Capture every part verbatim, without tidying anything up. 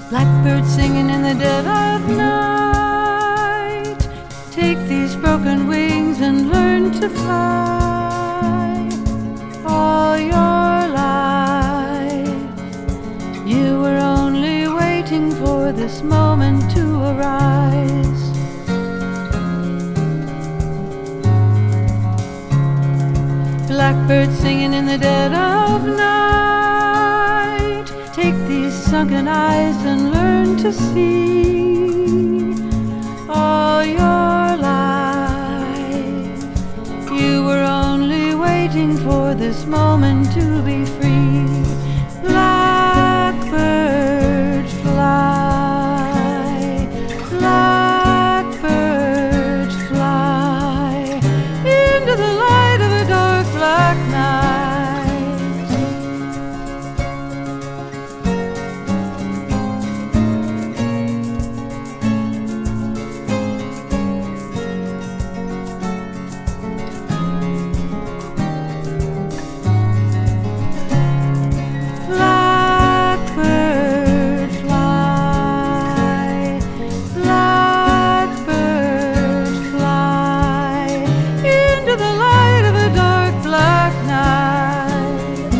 Blackbird singing in the dead of night. Take these broken wings and learn to fly. All your life you were only waiting for this moment to arise. Blackbird singing in the dead of night. Take these sunken eyes and learn to see. All your life you were only waiting for this moment to be free. Blackbird fly, blackbird fly into the light of a dark black night. Blackbird fly, blackbird fly into the light of a dark black night.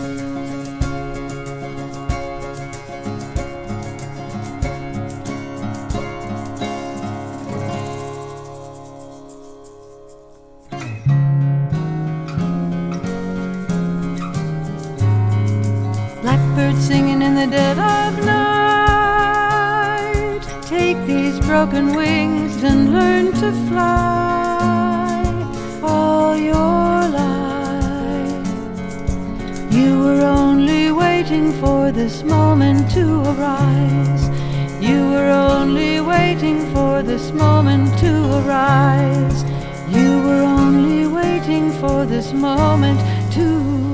Blackbird singing in the dead of night. Take these broken wings and learn to fly. All your life you were only waiting for this moment to arise. You were only waiting for this moment to arise. You were only waiting for this moment to